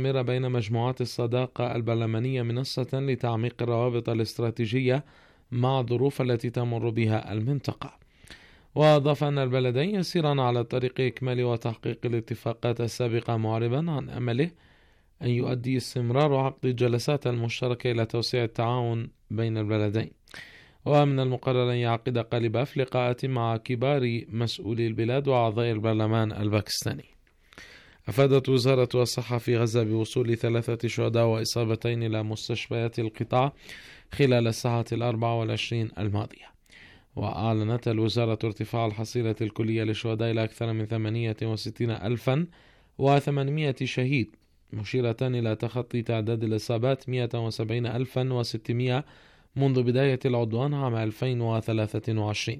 مستمرة بين مجموعات الصداقة البرلمانية منصة لتعميق الروابط الاستراتيجية مع الظروف التي تمر بها المنطقة. وأضاف أن البلدين يسيران على طريق إكمال وتحقيق الاتفاقات السابقة، معربا عن أمله أن يؤدي استمرار عقد الجلسات المشتركة إلى توسيع التعاون بين البلدين. ومن المقرر أن يعقد قليباف لقاءات مع كبار مسؤولي البلاد وأعضاء البرلمان الباكستاني. أفادت وزارة الصحة في غزة بوصول 3 شهداء وإصابتين إلى مستشفيات القطاع خلال الساعات 24 الماضية. وأعلنت الوزارة ارتفاع الحصيلة الكلية للشهداء إلى أكثر من 68,800 شهيد، مشيرة إلى تخطي تعداد الإصابات 170,600 منذ بداية العدوان عام 2023.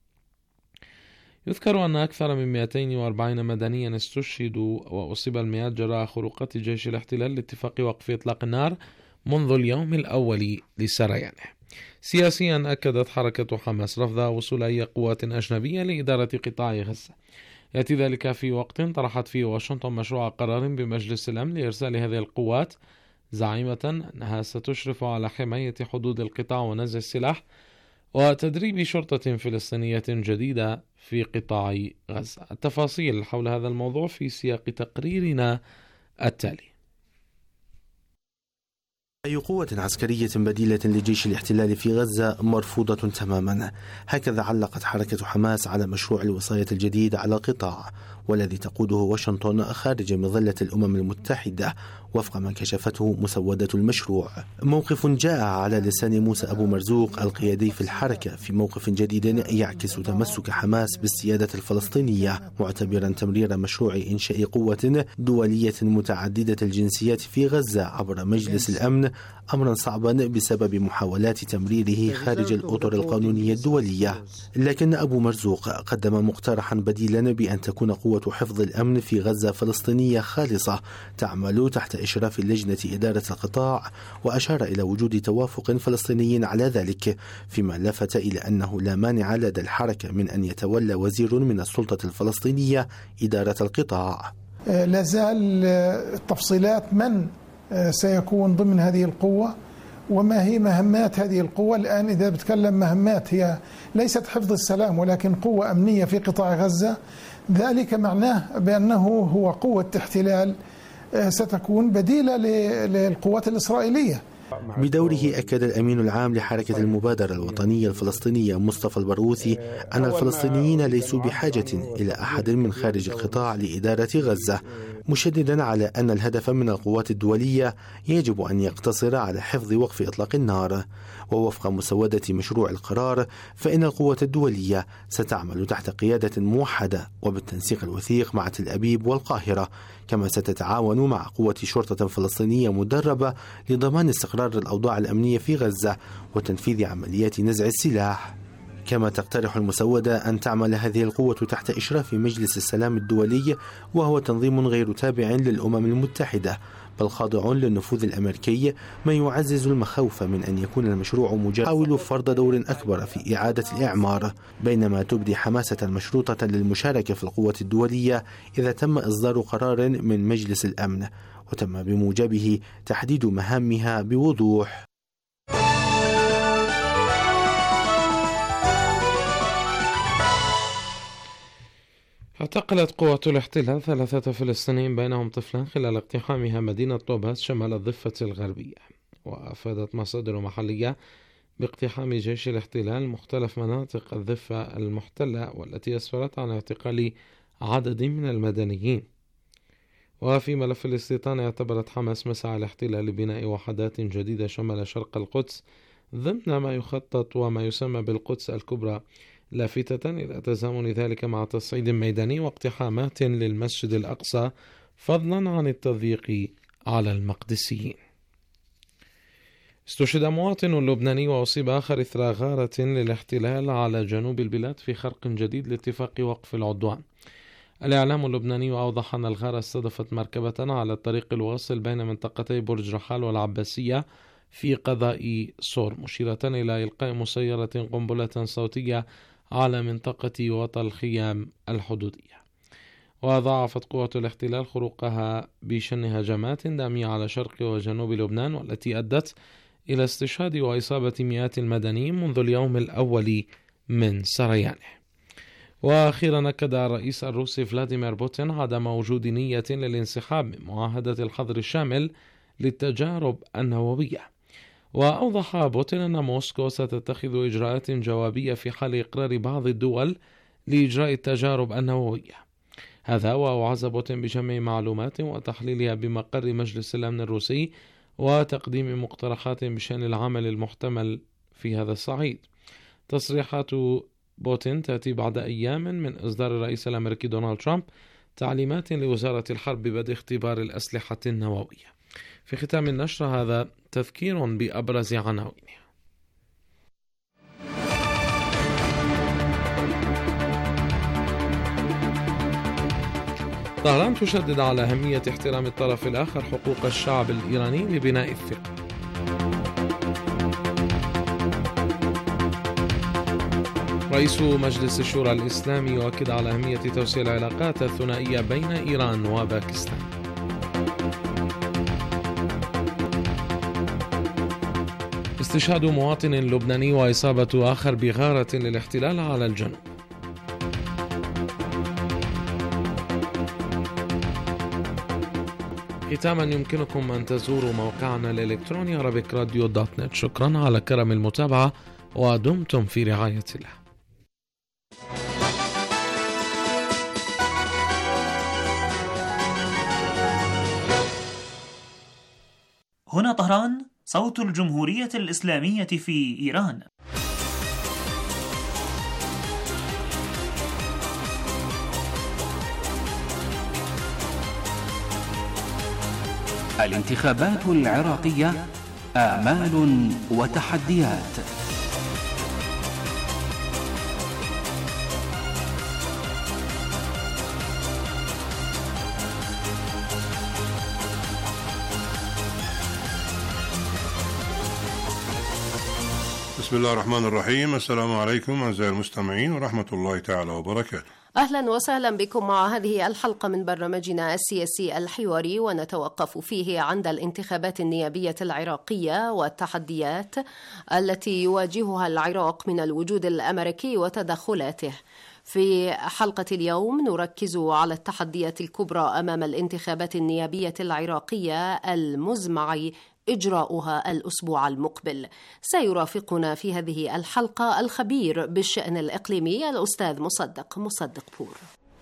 يذكر أن أكثر من 240 مدنيا استشهدوا وأصيب المئات جراء خروقات جيش الاحتلال لاتفاق وقف إطلاق النار منذ اليوم الأول لسريانه. سياسيا أكدت حركة حماس رفض وصول أي قوات أجنبية لإدارة قطاع غزة. يأتي ذلك في وقت طرحت فيه واشنطن مشروع قرار بمجلس الأمن لإرسال هذه القوات، زعيمة أنها ستشرف على حماية حدود القطاع ونزع السلاح وتدريب شرطة فلسطينية جديدة في قطاع غزة. التفاصيل حول هذا الموضوع في سياق تقريرنا التالي. أي قوة عسكرية بديلة لجيش الاحتلال في غزة مرفوضة تماما، هكذا علقت حركة حماس على مشروع الوصاية الجديد على القطاع، والذي تقوده واشنطن خارج مظلة الأمم المتحدة وفق ما كشفته مسودة المشروع. موقف جاء على لسان موسى أبو مرزوق القيادي في الحركة في موقف جديد يعكس تمسك حماس بالسيادة الفلسطينية، معتبرا تمرير مشروع إنشاء قوة دولية متعددة الجنسيات في غزة عبر مجلس الأمن أمرا صعبا بسبب محاولات تمريره خارج الأطر القانونية الدولية. لكن أبو مرزوق قدم مقترحا بديلا بأن تكون قوة حفظ الأمن في غزة فلسطينية خالصة تعمل تحت إشراف لجنة إدارة القطاع، وأشار إلى وجود توافق فلسطيني على ذلك، فيما لفت إلى أنه لا مانع لدى الحركة من أن يتولى وزير من السلطة الفلسطينية إدارة القطاع. لا زال التفصيلات من سيكون ضمن هذه القوة وما هي مهمات هذه القوة. الآن إذا بتكلم مهمات هي ليست حفظ السلام ولكن قوة أمنية في قطاع غزة، ذلك معناه بأنه هو قوة احتلال ستكون بديلة للقوات الإسرائيلية. بدوره أكد الأمين العام لحركة المبادرة الوطنية الفلسطينية مصطفى البرغوثي أن الفلسطينيين ليسوا بحاجة إلى أحد من خارج القطاع لإدارة غزة، مشددا على أن الهدف من القوات الدولية يجب أن يقتصر على حفظ وقف إطلاق النار. ووفق مسودة مشروع القرار فإن القوة الدولية ستعمل تحت قيادة موحدة وبالتنسيق الوثيق مع تل أبيب والقاهرة، كما ستتعاون مع قوة شرطة فلسطينية مدربة لضمان استقرار الأوضاع الأمنية في غزة وتنفيذ عمليات نزع السلاح. كما تقترح المسودة أن تعمل هذه القوة تحت إشراف مجلس السلام الدولي، وهو تنظيم غير تابع للأمم المتحدة بل خاضع للنفوذ الأمريكي، ما يعزز المخاوف من أن يكون المشروع محاول فرض دور أكبر في إعادة الإعمار، بينما تبدي حماسة مشروطة للمشاركة في القوة الدولية إذا تم إصدار قرار من مجلس الأمن وتم بموجبه تحديد مهامها بوضوح. اعتقلت قوة الاحتلال 3 فلسطينيين بينهم طفلان خلال اقتحامها مدينة طوباس شمال الضفة الغربية. وأفادت مصادر محلية باقتحام جيش الاحتلال مختلف مناطق الضفة المحتلة، والتي أسفرت عن اعتقال عدد من المدنيين. وفي ملف الاستيطان اعتبرت حماس مسعى الاحتلال لبناء وحدات جديدة شمال شرق القدس ضمن ما يخطط وما يسمى بالقدس الكبرى، لافتة إلى تزامن ذلك مع تصعيد ميداني واقتحامات للمسجد الأقصى، فضلا عن التضييق على المقدسيين. استشهد مواطن لبناني وأصيب آخر إثر غارة للاحتلال على جنوب البلاد في خرق جديد لاتفاق وقف العدوان. الإعلام اللبناني أوضح أن الغارة استهدفت مركبة على الطريق الواصل بين منطقتي برج رحال والعباسية في قضاء صور، مشيرة إلى إلقاء مسيرة قنبلة صوتية على منطقة وطن الخيام الحدودية. وضاعفت قوة الاحتلال خروقها بشن هجمات دامية على شرق وجنوب لبنان، والتي أدت إلى استشهاد وإصابة مئات المدنيين منذ اليوم الأول من سريانه. وأخيرا أكد الرئيس الروسي فلاديمير بوتين عدم وجود نية للانسحاب من معاهدة الحظر الشامل للتجارب النووية. وأوضح بوتين أن موسكو ستتخذ إجراءات جوابية في حال إقرار بعض الدول لإجراء التجارب النووية. هذا وأوعز بوتين بجمع معلومات وتحليلها بمقر مجلس الأمن الروسي وتقديم مقترحات بشأن العمل المحتمل في هذا الصعيد. تصريحات بوتين تأتي بعد أيام من إصدار الرئيس الأمريكي دونالد ترامب تعليمات لوزارة الحرب ببدء اختبار الأسلحة النووية. في ختام النشر هذا تذكير بأبرز عناوينها. طهران تشدد على أهمية احترام الطرف الآخر حقوق الشعب الإيراني لبناء الثقة. رئيس مجلس الشورى الإسلامي يؤكد على أهمية توسيع العلاقات الثنائية بين إيران وباكستان. استشهاد مواطن لبناني وإصابة آخر بغارة للاحتلال على الجنوب. ختاما يمكنكم أن تزوروا موقعنا الإلكتروني arabikradio.net. شكرا على كرم المتابعة ودمتم في رعاية الله. هنا طهران، صوت الجمهورية الإسلامية في إيران. الانتخابات العراقية آمال وتحديات. بسم الله الرحمن الرحيم. السلام عليكم أعزائي المستمعين ورحمة الله تعالى وبركاته. أهلا وسهلا بكم مع هذه الحلقة من برنامجنا السياسي الحواري، ونتوقف فيه عند الانتخابات النيابية العراقية والتحديات التي يواجهها العراق من الوجود الأمريكي وتدخلاته. في حلقة اليوم نركز على التحديات الكبرى أمام الانتخابات النيابية العراقية المزمع إجراؤها الأسبوع المقبل. سيرافقنا في هذه الحلقة الخبير بالشأن الإقليمي الأستاذ مصدق بور.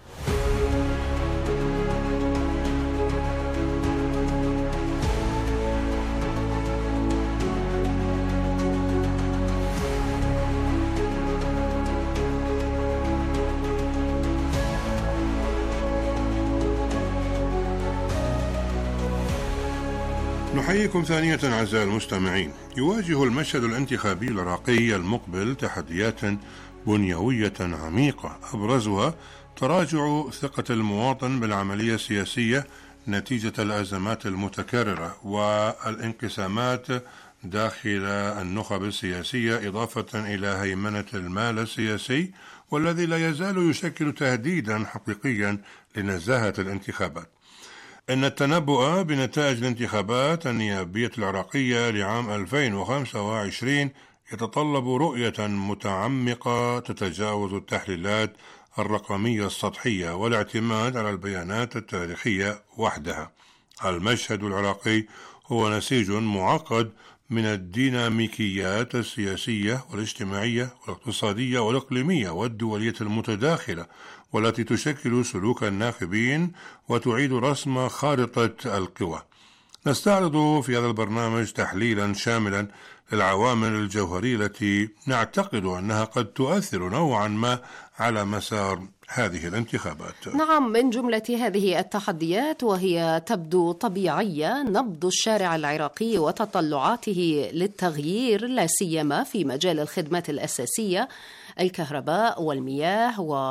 نحييكم ثانية أعزائي المستمعين. يواجه المشهد الانتخابي العراقي المقبل تحديات بنيوية عميقة، أبرزها تراجع ثقة المواطن بالعملية السياسية نتيجة الأزمات المتكررة والانقسامات داخل النخب السياسية، إضافة إلى هيمنة المال السياسي، والذي لا يزال يشكل تهديدا حقيقيا لنزاهة الانتخابات. إن التنبؤ بنتائج الانتخابات النيابية العراقية لعام 2025 يتطلب رؤية متعمقة تتجاوز التحليلات الرقمية السطحية والاعتماد على البيانات التاريخية وحدها. المشهد العراقي هو نسيج معقد من الديناميكيات السياسية والاجتماعية والاقتصادية والإقليمية والدولية المتداخلة، والتي تشكل سلوك الناخبين وتعيد رسم خارطة القوى. نستعرض في هذا البرنامج تحليلا شاملا للعوامل الجوهرية التي نعتقد أنها قد تؤثر نوعا ما على مسار هذه الانتخابات. نعم، من جملة هذه التحديات وهي تبدو طبيعية نبض الشارع العراقي وتطلعاته للتغيير، لا سيما في مجال الخدمات الأساسية، الكهرباء والمياه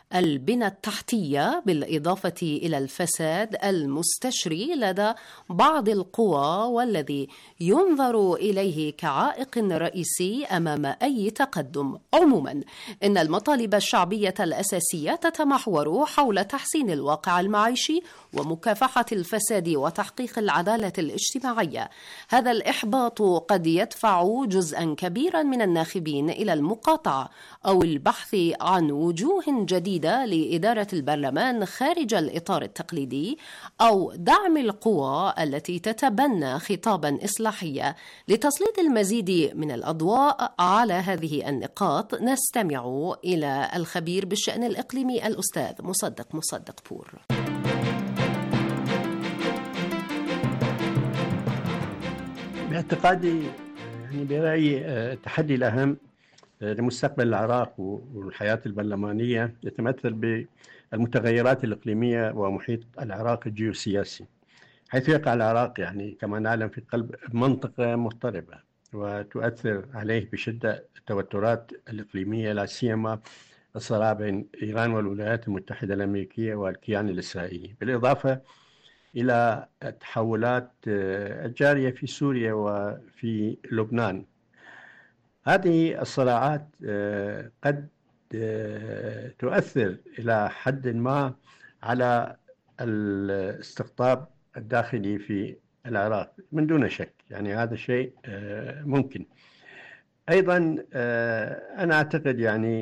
البنى التحتية، بالإضافة إلى الفساد المستشري لدى بعض القوى والذي ينظر إليه كعائق رئيسي أمام أي تقدم. عموما إن المطالب الشعبية الأساسية تتمحور حول تحسين الواقع المعيشي ومكافحة الفساد وتحقيق العدالة الاجتماعية. هذا الإحباط قد يدفع جزءا كبيرا من الناخبين إلى المقاطعة أو البحث عن وجوه جديدة لإدارة البرلمان خارج الإطار التقليدي، أو دعم القوى التي تتبنى خطابا إصلاحيا. لتسليط المزيد من الأضواء على هذه النقاط نستمع إلى الخبير بالشأن الإقليمي الأستاذ مصدق بور. باعتقادي برأيي التحدي الأهم لمستقبل العراق والحياة البرلمانية يتمثل بالمتغيرات الإقليمية ومحيط العراق الجيوسياسي، حيث يقع العراق كما نعلم في قلب منطقة مضطربة وتؤثر عليه بشدة التوترات الإقليمية، لا سيما الصراع بين إيران والولايات المتحدة الأمريكية والكيان الإسرائيلي، بالإضافة إلى التحولات الجارية في سوريا وفي لبنان. هذه الصراعات قد تؤثر إلى حد ما على الاستقطاب الداخلي في العراق من دون شك، هذا شيء ممكن. أيضا أنا أعتقد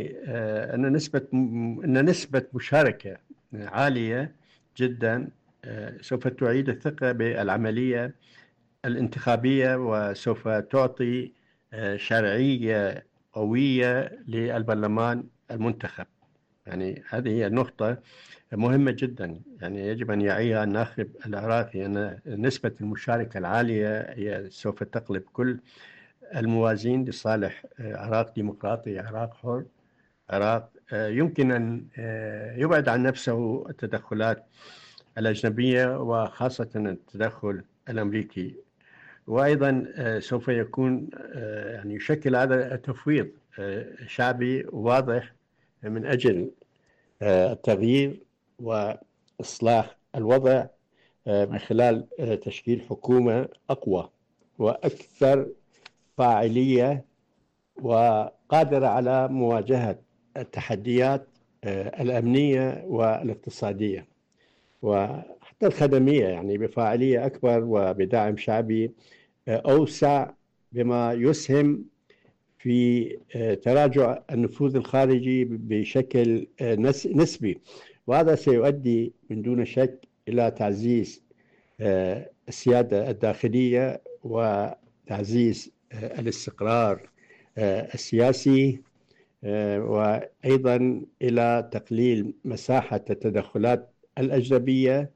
أن نسبة مشاركة عالية جدا سوف تعيد الثقة بالعملية الانتخابية وسوف تعطي شرعية قوية للبرلمان المنتخب. هذه هي النقطة مهمة جدا، يجب أن يعيها الناخب العراقي أن نسبة المشاركة العالية هي سوف تقلب كل الموازين لصالح عراق ديمقراطي، عراق حر، عراق يمكن أن يبعد عن نفسه التدخلات الأجنبية وخاصة التدخل الأمريكي. وأيضا سوف يكون يشكل هذا التفويض شعبي واضح من أجل التغيير وإصلاح الوضع من خلال تشكيل حكومة أقوى وأكثر فاعلية وقادرة على مواجهة التحديات الأمنية والاقتصادية وحتى الخدمية، بفاعلية أكبر وبدعم شعبي أوسع، بما يسهم في تراجع النفوذ الخارجي بشكل نسبي، وهذا سيؤدي من دون شك إلى تعزيز السيادة الداخلية وتعزيز الاستقرار السياسي، وأيضا إلى تقليل مساحة التدخلات الأجنبية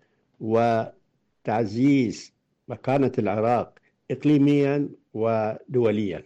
وتعزيز مكانة العراق إقليميا ودوليا.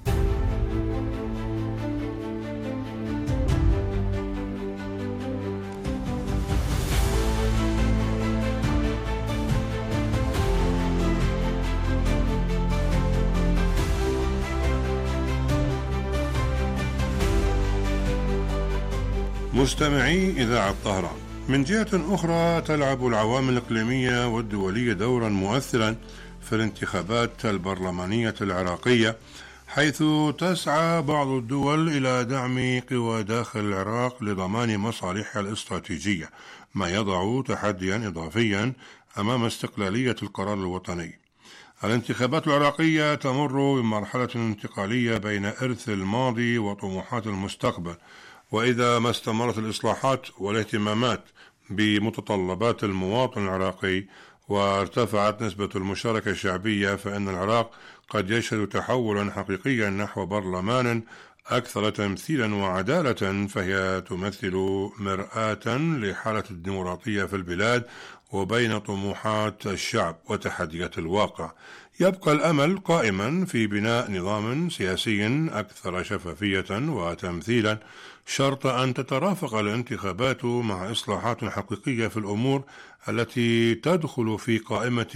مستمعي إذاعة طهران، من جهة أخرى تلعب العوامل الإقليمية والدولية دورا مؤثرا في الانتخابات البرلمانية العراقية، حيث تسعى بعض الدول إلى دعم قوى داخل العراق لضمان مصالحها الاستراتيجية، ما يضع تحديا إضافيا أمام استقلالية القرار الوطني. الانتخابات العراقية تمر بمرحلة انتقالية بين إرث الماضي وطموحات المستقبل، وإذا ما استمرت الإصلاحات والاهتمامات بمتطلبات المواطن العراقي وارتفعت نسبة المشاركة الشعبية، فإن العراق قد يشهد تحولا حقيقيا نحو برلمان أكثر تمثيلا وعدالة، فهي تمثل مرآة لحالة الديمقراطية في البلاد وبين طموحات الشعب وتحديات الواقع. يبقى الأمل قائما في بناء نظام سياسي أكثر شفافية وتمثيلا، شرط أن تترافق الانتخابات مع إصلاحات حقيقية في الأمور التي تدخل في قائمة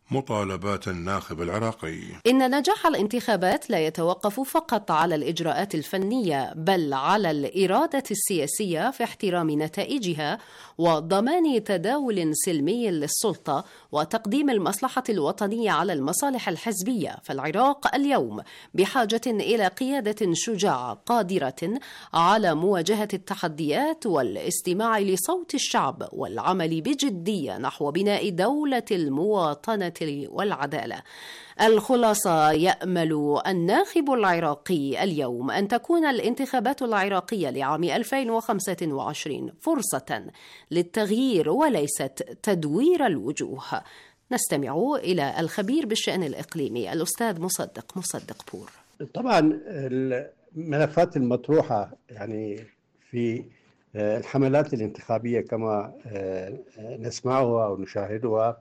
مطالبات الناخب العراقي. إن نجاح الانتخابات لا يتوقف فقط على الإجراءات الفنية، بل على الإرادة السياسية في احترام نتائجها وضمان تداول سلمي للسلطة وتقديم المصلحة الوطنية على المصالح الحزبية. فالعراق اليوم بحاجة إلى قيادة شجاعة قادرة على مواجهة التحديات والاستماع لصوت الشعب والعمل بجدية نحو بناء دولة المواطنة والعدالة. الخلاصة: يأمل الناخب العراقي اليوم أن تكون الانتخابات العراقية لعام 2025 فرصة للتغيير وليست تدوير الوجوه. نستمع إلى الخبير بالشأن الإقليمي الأستاذ مصدق بور. طبعا الملفات المطروحة يعني في الحملات الانتخابية كما نسمعها أو نشاهدها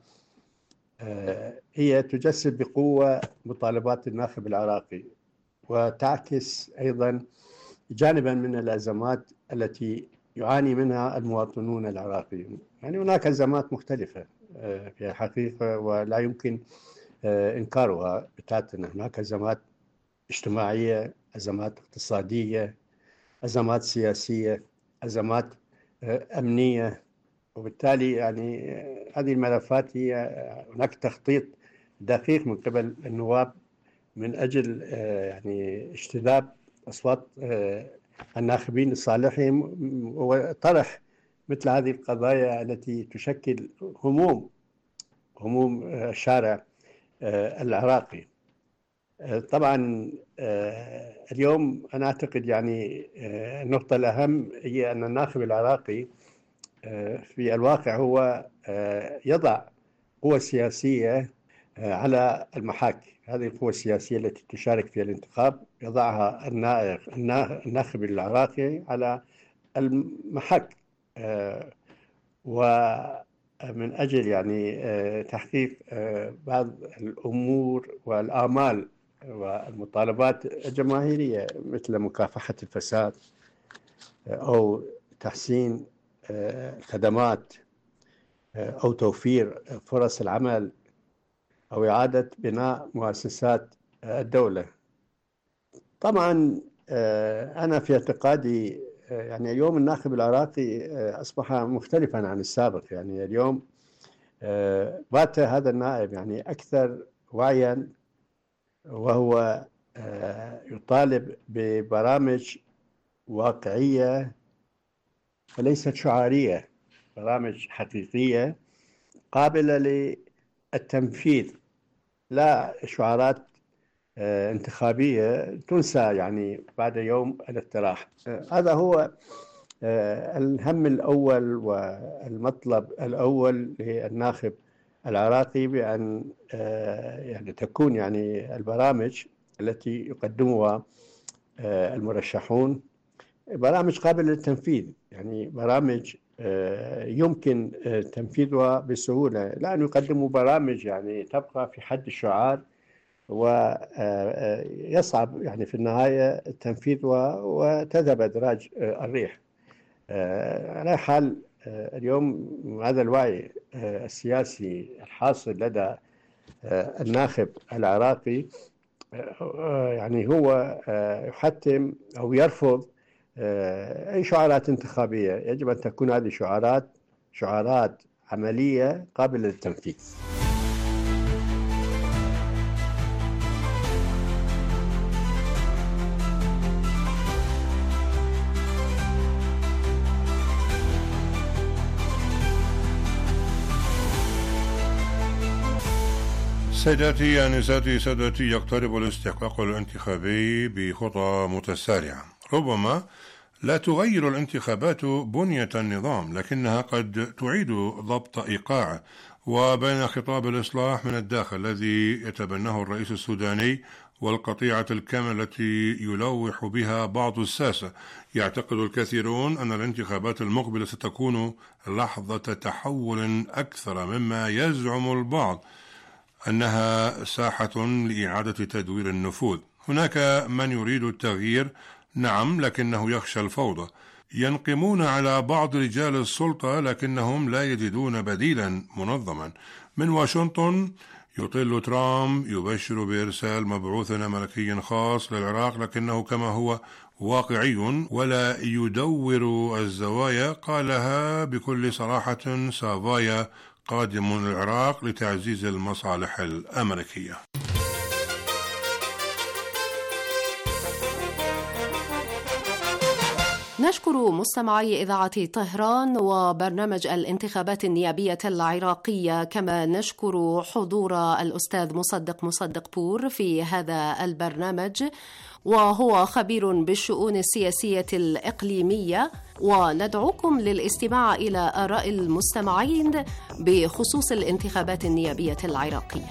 هي تجسد بقوة مطالبات الناخب العراقي، وتعكس أيضا جانبا من الأزمات التي يعاني منها المواطنون العراقيون. يعني هناك أزمات مختلفة في الحقيقة ولا يمكن إنكارها بتاتا. هناك أزمات اجتماعية، أزمات اقتصادية، أزمات سياسية، أزمات أمنية، وبالتالي يعني هذه الملفات هي هناك تخطيط دقيق من قبل النواب من أجل يعني اجتذاب أصوات الناخبين لصالحهم وطرح مثل هذه القضايا التي تشكل هموم الشارع العراقي. طبعا اليوم أنا أعتقد يعني النقطة الأهم هي أن الناخب العراقي في الواقع هو يضع قوة سياسية على المحك. هذه القوة السياسية التي تشارك في الانتخاب يضعها الناخب العراقي على المحك، ومن أجل يعني تحقيق بعض الأمور والآمال والمطالبات الجماهيرية مثل مكافحة الفساد أو تحسين خدمات أو توفير فرص العمل أو إعادة بناء مؤسسات الدولة. طبعا أنا في اعتقادي يعني اليوم الناخب العراقي أصبح مختلفا عن السابق. يعني اليوم بات هذا النائب يعني أكثر وعيا، وهو يطالب ببرامج واقعية وليست شعارية، برامج حقيقية قابلة للتنفيذ، لا شعارات انتخابية تنسى يعني بعد يوم الاقتراح. هذا هو الهم الأول والمطلب الأول للناخب العراقي، بأن يعني تكون يعني البرامج التي يقدمها المرشحون برامج قابلة للتنفيذ، يعني برامج يمكن تنفيذها بسهولة، لا أن يقدموا برامج يعني تبقى في حد الشعار ويصعب يعني في النهاية تنفيذها وتذهب أدراج الريح. على حال اليوم هذا الوعي السياسي الحاصل لدى الناخب العراقي يعني هو يحتم أو يرفض أي شعارات انتخابية. يجب أن تكون هذه شعارات عملية قابلة للتنفيذ. سيداتي آنساتي سادتي، يقترب الاستحقاق الانتخابي بخطى متسارعة. ربما لا تغير الانتخابات بنية النظام، لكنها قد تعيد ضبط إيقاعه. وبين خطاب الإصلاح من الداخل الذي يتبناه الرئيس السوداني والقطيعة الكاملة التي يلوح بها بعض الساسة، يعتقد الكثيرون أن الانتخابات المقبلة ستكون لحظة تحول أكثر مما يزعم البعض أنها ساحة لإعادة تدوير النفوذ. هناك من يريد التغيير، نعم، لكنه يخشى الفوضى. ينقمون على بعض رجال السلطة لكنهم لا يجدون بديلا منظما. من واشنطن يطل ترامب يبشر بإرسال مبعوث أمريكي خاص للعراق، لكنه كما هو واقعي ولا يدور الزوايا قالها بكل صراحة سافايا قادم للعراق لتعزيز المصالح الأمريكية. نشكر مستمعي إذاعة طهران وبرنامج الانتخابات النيابية العراقية، كما نشكر حضور الأستاذ مصدق بور في هذا البرنامج، وهو خبير بالشؤون السياسية الإقليمية، وندعوكم للاستماع إلى آراء المستمعين بخصوص الانتخابات النيابية العراقية.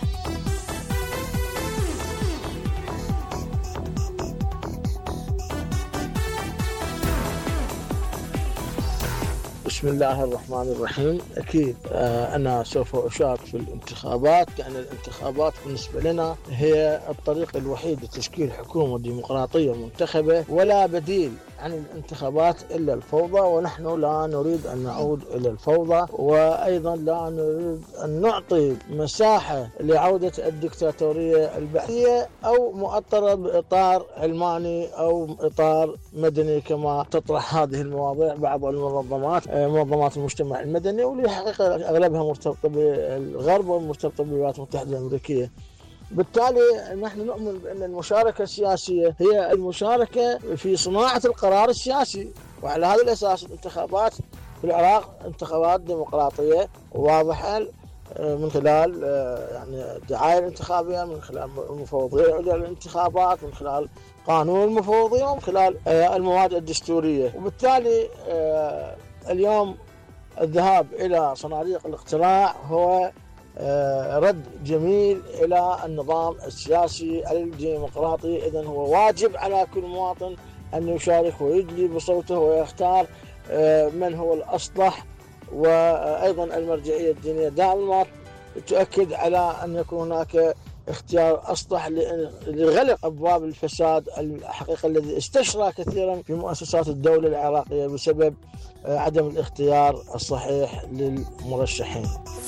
بسم الله الرحمن الرحيم. أكيد أنا سوف أشارك في الانتخابات، لأن الانتخابات بالنسبة لنا هي الطريق الوحيد لتشكيل حكومة ديمقراطية منتخبة، ولا بديل عن الانتخابات إلا الفوضى، ونحن لا نريد أن نعود إلى الفوضى، وأيضا لا نريد أن نعطي مساحة لعودة الدكتاتورية البحثية أو مؤطرة بإطار علماني أو إطار مدني كما تطرح هذه المواضيع بعض المنظمات، منظمات المجتمع المدني، واللي حقيقة أغلبها مرتبطة بالغرب ومرتبطة بالولايات المتحدة الأمريكية. بالتالي نحن نؤمن بأن المشاركة السياسية هي المشاركة في صناعة القرار السياسي، وعلى هذا الأساس الانتخابات في العراق انتخابات ديمقراطية واضحة من خلال يعني الدعاية الانتخابية، من خلال المفوضية للانتخابات، من خلال قانون المفوضية، ومن خلال المواد الدستورية. وبالتالي اليوم الذهاب إلى صناديق الاقتراع هو رد جميل إلى النظام السياسي الديمقراطي. إذن هو واجب على كل مواطن أن يشارك ويدلي بصوته ويختار من هو الأصلح، وأيضا المرجعية الدينية دائما تؤكد على أن يكون هناك اختيار أصلح لغلق أبواب الفساد الحقيقة الذي استشرى كثيرا في مؤسسات الدولة العراقية بسبب عدم الاختيار الصحيح للمرشحين.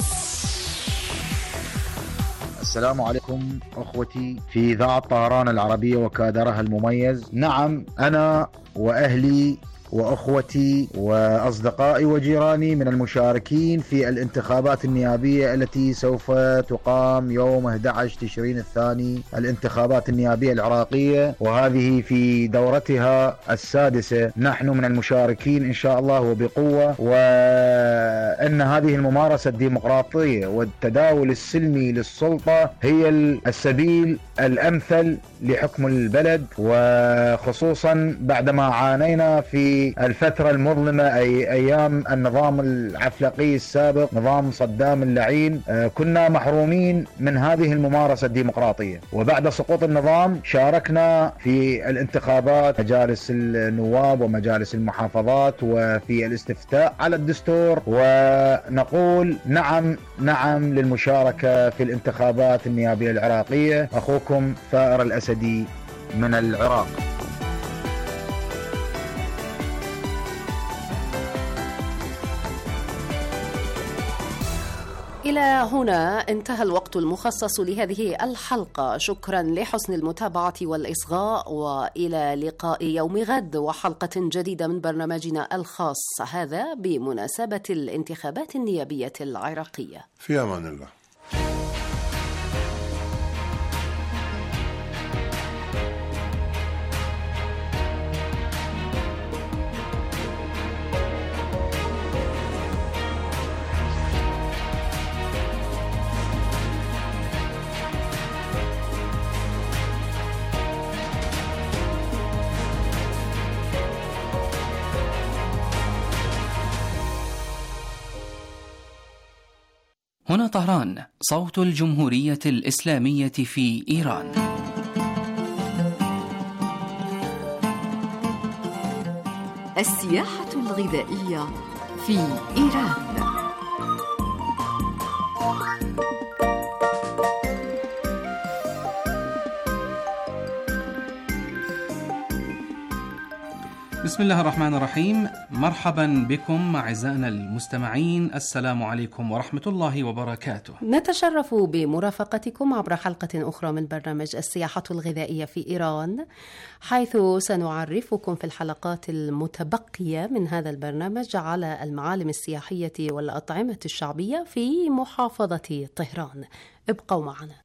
السلام عليكم أخوتي في إذاعة طهران العربية وكادرها المميز. نعم، أنا وأهلي وأخوتي وأصدقائي وجيراني من المشاركين في الانتخابات النيابية التي سوف تقام يوم 11 تشرين الثاني، الانتخابات النيابية العراقية، وهذه في دورتها السادسة. نحن من المشاركين إن شاء الله وبقوة، وأن هذه الممارسة الديمقراطية والتداول السلمي للسلطة هي السبيل الأمثل لحكم البلد، وخصوصا بعدما عانينا في الفترة المظلمة أي أيام النظام العفلقي السابق، نظام صدام اللعين، كنا محرومين من هذه الممارسة الديمقراطية. وبعد سقوط النظام شاركنا في الانتخابات مجالس النواب ومجالس المحافظات وفي الاستفتاء على الدستور، ونقول نعم للمشاركة في الانتخابات النيابية العراقية. أخوكم ثائر الأسدي من العراق. إلى هنا انتهى الوقت المخصص لهذه الحلقة. شكرا لحسن المتابعة والإصغاء، وإلى لقاء يوم غد وحلقة جديدة من برنامجنا الخاص، هذا بمناسبة الانتخابات النيابية العراقية. في أمان الله. هنا طهران، صوت الجمهورية الإسلامية في إيران. السياحة الغذائية في إيران. بسم الله الرحمن الرحيم. مرحبا بكم أعزائنا المستمعين، السلام عليكم ورحمة الله وبركاته. نتشرف بمرافقتكم عبر حلقة أخرى من برنامج السياحة الغذائية في إيران، حيث سنعرفكم في الحلقات المتبقية من هذا البرنامج على المعالم السياحية والأطعمة الشعبية في محافظة طهران. ابقوا معنا.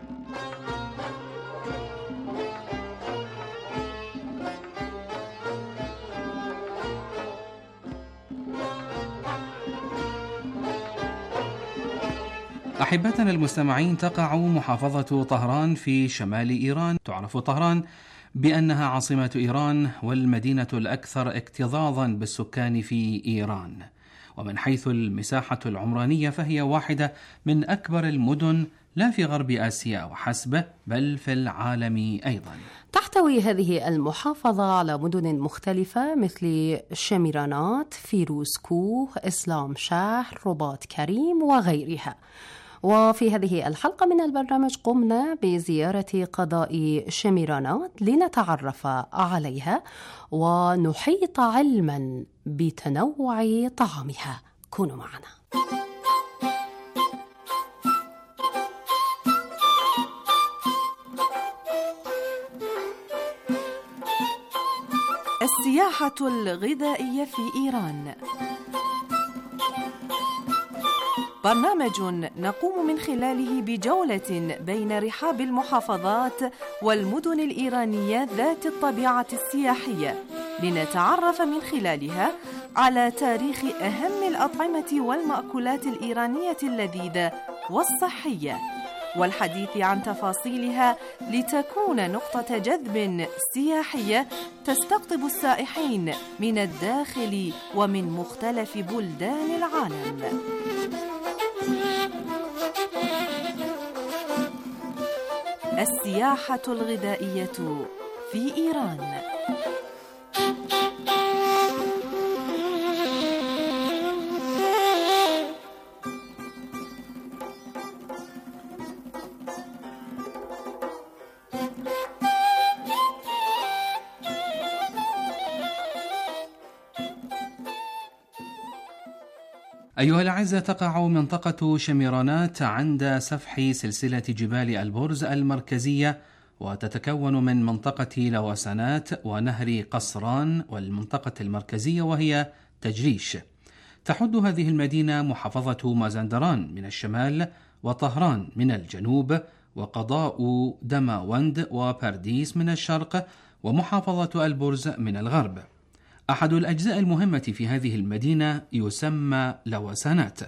أحبتنا المستمعين، تقع محافظة طهران في شمال إيران. تعرف طهران بأنها عاصمة إيران والمدينة الأكثر اكتظاظا بالسكان في إيران، ومن حيث المساحة العمرانية فهي واحدة من أكبر المدن لا في غرب آسيا وحسب بل في العالم أيضا. تحتوي هذه المحافظة على مدن مختلفة مثل شميرانات، فيروزكوه، إسلام شهر، رباط كريم وغيرها. وفي هذه الحلقة من البرنامج قمنا بزيارة قضاء شميرانات لنتعرف عليها ونحيط علما بتنوع طعامها. كونوا معنا. السياحة الغذائية في إيران، برنامج نقوم من خلاله بجولة بين رحاب المحافظات والمدن الإيرانية ذات الطبيعة السياحية، لنتعرف من خلالها على تاريخ أهم الأطعمة والمأكولات الإيرانية اللذيذة والصحية، والحديث عن تفاصيلها لتكون نقطة جذب سياحية تستقطب السائحين من الداخل ومن مختلف بلدان العالم. السياحة الغذائية في إيران. أيها الأعزاء، تقع منطقة شميرانات عند سفح سلسلة جبال البرز المركزية، وتتكون من منطقة لواسانات ونهر قصران والمنطقة المركزية وهي تجريش. تحد هذه المدينة محافظة مازندران من الشمال وطهران من الجنوب، وقضاء دماوند وبرديس من الشرق، ومحافظة البرز من الغرب. أحد الأجزاء المهمة في هذه المدينة يسمى لواسانات،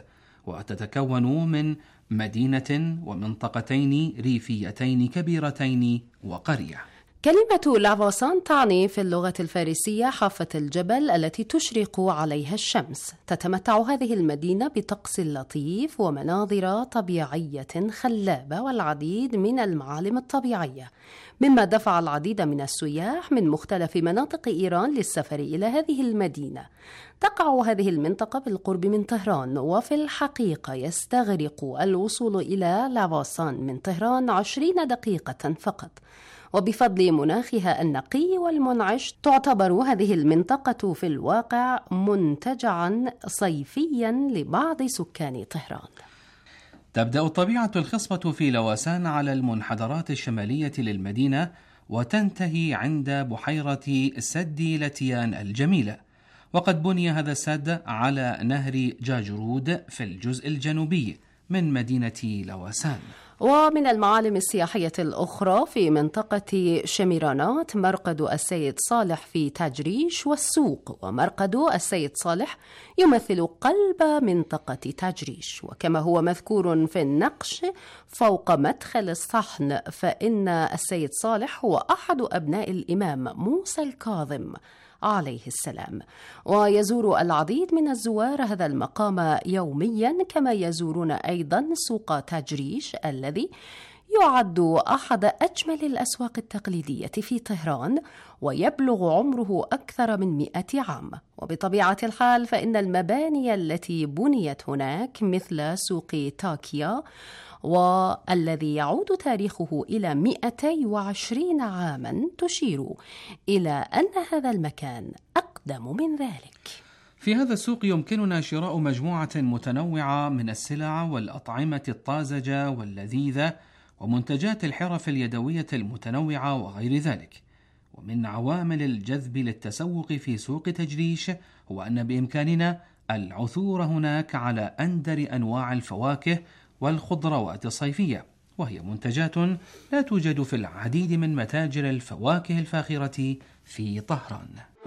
وتتكون من مدينة ومنطقتين ريفيتين كبيرتين وقرية. كلمة لافاسان تعني في اللغة الفارسية حافة الجبل التي تشرق عليها الشمس. تتمتع هذه المدينة بطقس لطيف ومناظر طبيعية خلابة والعديد من المعالم الطبيعية، مما دفع العديد من السياح من مختلف مناطق إيران للسفر إلى هذه المدينة. تقع هذه المنطقة بالقرب من طهران، وفي الحقيقة يستغرق الوصول إلى لافاسان من طهران 20 دقيقة فقط. وبفضل مناخها النقي والمنعش تعتبر هذه المنطقة في الواقع منتجعا صيفيا لبعض سكان طهران. تبدأ الطبيعة الخصبة في لواسان على المنحدرات الشمالية للمدينة، وتنتهي عند بحيرة سد لتيان الجميلة، وقد بني هذا السد على نهر جاجرود في الجزء الجنوبي من مدينة لواسان. ومن المعالم السياحية الأخرى في منطقة شميرانات مرقد السيد صالح في تجريش والسوق. ومرقد السيد صالح يمثل قلب منطقة تجريش، وكما هو مذكور في النقش فوق مدخل الصحن فإن السيد صالح هو أحد أبناء الإمام موسى الكاظم عليه السلام. ويزور العديد من الزوار هذا المقام يوميا، كما يزورون أيضا سوق تجريش الذي يعد أحد أجمل الأسواق التقليدية في طهران، ويبلغ عمره أكثر من 100 عام. وبطبيعة الحال فإن المباني التي بنيت هناك مثل سوق تاكيا والذي يعود تاريخه إلى 220 عاما تشير إلى أن هذا المكان أقدم من ذلك. في هذا السوق يمكننا شراء مجموعة متنوعة من السلع والأطعمة الطازجة واللذيذة ومنتجات الحرف اليدوية المتنوعة وغير ذلك. ومن عوامل الجذب للتسوق في سوق تجريش هو أن بإمكاننا العثور هناك على أندر أنواع الفواكه والخضروات الصيفية، وهي منتجات لا توجد في العديد من متاجر الفواكه الفاخرة في طهران.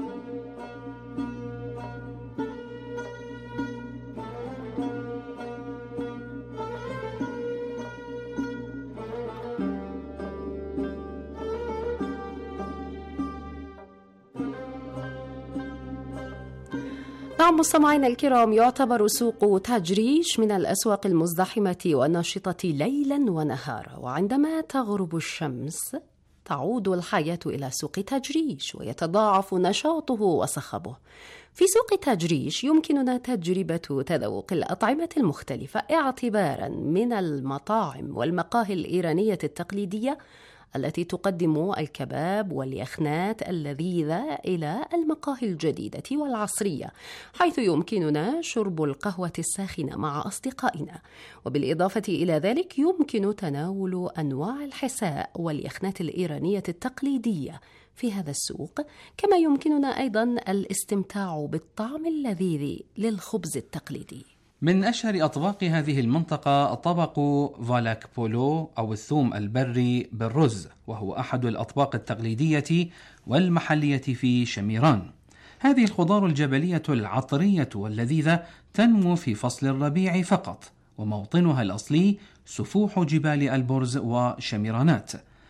نعم مستمعينا الكرام، يعتبر سوق تجريش من الأسواق المزدحمة والنشطة ليلا ونهارا، وعندما تغرب الشمس تعود الحياة إلى سوق تجريش ويتضاعف نشاطه وصخبه. في سوق تجريش يمكننا تجربة تذوق الأطعمة المختلفة اعتبارا من المطاعم والمقاهي الإيرانية التقليدية التي تقدم الكباب واليخنات اللذيذة إلى المقاهي الجديدة والعصرية، حيث يمكننا شرب القهوة الساخنة مع أصدقائنا. وبالإضافة إلى ذلك يمكن تناول أنواع الحساء واليخنات الإيرانية التقليدية في هذا السوق، كما يمكننا أيضا الاستمتاع بالطعم اللذيذ للخبز التقليدي. من أشهر أطباق هذه المنطقة طبق فالاك بولو أو الثوم البري بالرز، وهو أحد الأطباق التقليدية والمحلية في شميران. هذه الخضار الجبلية العطرية واللذيذة تنمو في فصل الربيع فقط، وموطنها الأصلي سفوح جبال البرز وشميرانات.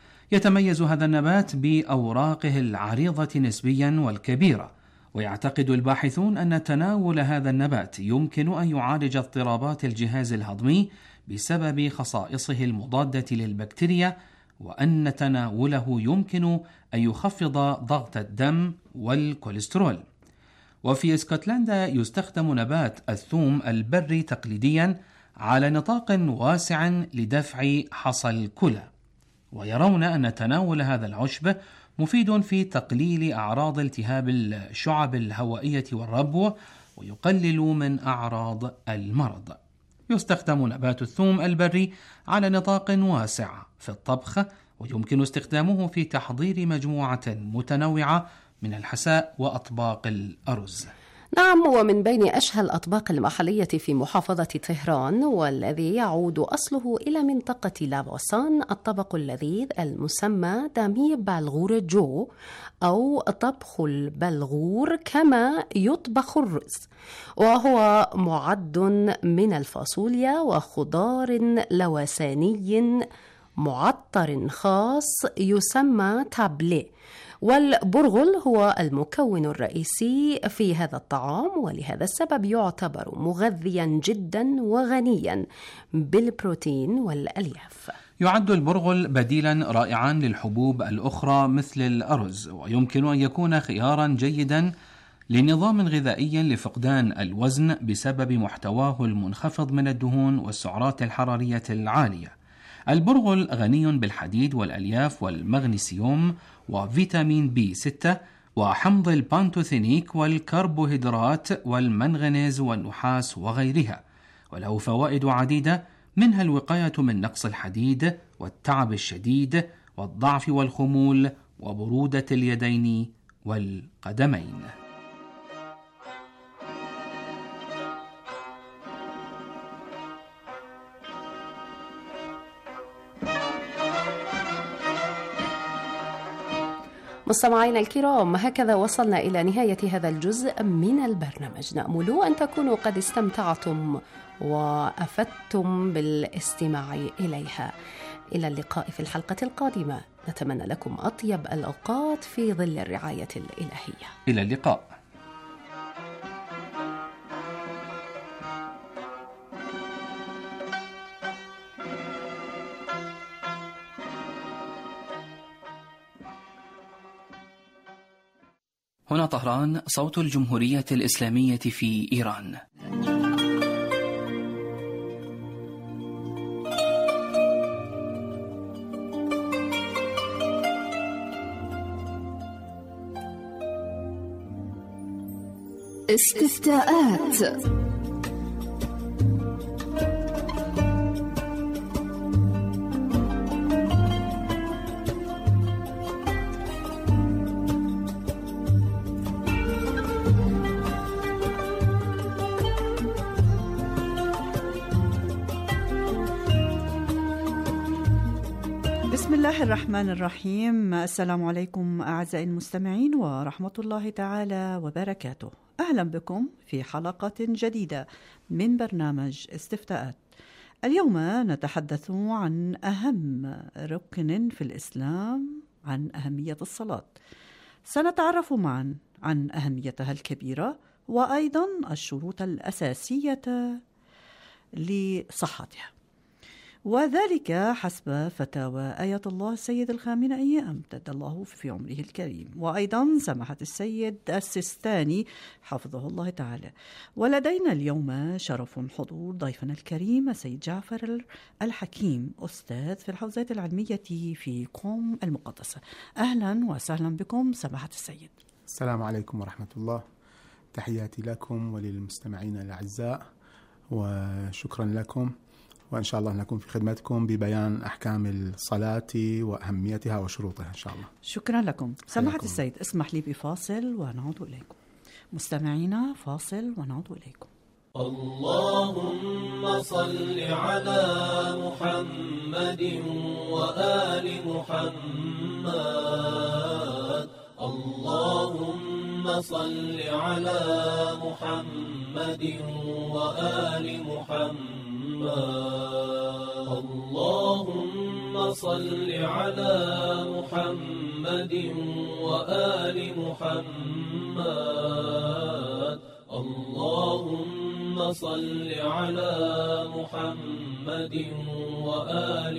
يتميز هذا النبات بأوراقه العريضة نسبيا والكبيرة، ويعتقد الباحثون أن تناول هذا النبات يمكن أن يعالج اضطرابات الجهاز الهضمي بسبب خصائصه المضادة للبكتيريا، وأن تناوله يمكن أن يخفض ضغط الدم والكوليسترول. وفي اسكتلندا يستخدم نبات الثوم البري تقليديا على نطاق واسع لدفع حصى الكلى، ويرون أن تناول هذا العشب مفيد في تقليل أعراض التهاب الشعب الهوائية والربو، ويقلل من أعراض المرض. يستخدم نبات الثوم البري على نطاق واسع في الطبخ، ويمكن استخدامه في تحضير مجموعة متنوعة من الحساء وأطباق الأرز. نعم، ومن بين أشهى الأطباق المحلية في محافظة طهران والذي يعود أصله إلى منطقة لابوسان الطبق اللذيذ المسمى دامي بالغور جو أو طبخ البلغور كما يطبخ الرز، وهو معد من الفاصوليا وخضار لوساني معطر خاص يسمى تابلي، والبرغل هو المكون الرئيسي في هذا الطعام، ولهذا السبب يعتبر مغذيا جدا وغنيا بالبروتين والألياف. يعد البرغل بديلا رائعا للحبوب الأخرى مثل الأرز، ويمكن أن يكون خيارا جيدا لنظام غذائي لفقدان الوزن بسبب محتواه المنخفض من الدهون والسعرات الحرارية العالية. البرغل غني بالحديد والألياف والمغنيسيوم وفيتامين B6 وحمض البانتوثينيك والكربوهيدرات والمنغنيز والنحاس وغيرها، وله فوائد عديدة منها الوقاية من نقص الحديد والتعب الشديد والضعف والخمول وبرودة اليدين والقدمين. مستمعينا الكرام، هكذا وصلنا إلى نهاية هذا الجزء من البرنامج. نأمل أن تكونوا قد استمتعتم وأفدتم بالاستماع إليها. إلى اللقاء في الحلقة القادمة، نتمنى لكم أطيب الأوقات في ظل الرعاية الإلهية. إلى اللقاء. هنا طهران، صوت الجمهورية الإسلامية في إيران. استفتاءات. بسم الله الرحمن الرحيم. السلام عليكم أعزائي المستمعين ورحمة الله تعالى وبركاته. أهلا بكم في حلقة جديدة من برنامج استفتاءات. اليوم نتحدث عن أهم ركن في الإسلام، عن أهمية الصلاة. سنتعرف معا عن أهميتها الكبيرة وأيضا الشروط الأساسية لصحتها، وذلك حسب فتاوى آية الله السيد الخامنئي أمدد الله في عمره الكريم، وأيضا سماحة السيد السيستاني حفظه الله تعالى. ولدينا اليوم شرف حضور ضيفنا الكريم السيد جعفر الحكيم، أستاذ في الحوزات العلمية في قم المقدسة. أهلا وسهلا بكم سماحة السيد. السلام عليكم ورحمة الله. تحياتي لكم وللمستمعين الأعزاء، وشكرا لكم، وإن شاء الله نكون في خدمتكم ببيان أحكام الصلاة وأهميتها وشروطها إن شاء الله. شكرا لكم سماحة السيد. اسمح لي بفاصل ونعود إليكم. مستمعينا، فاصل ونعود إليكم. اللهم صل على محمد وآل محمد. اللهم صل على محمد وآل محمد. اللهم صل على محمد وآل محمد. اللهم صل على محمد وآل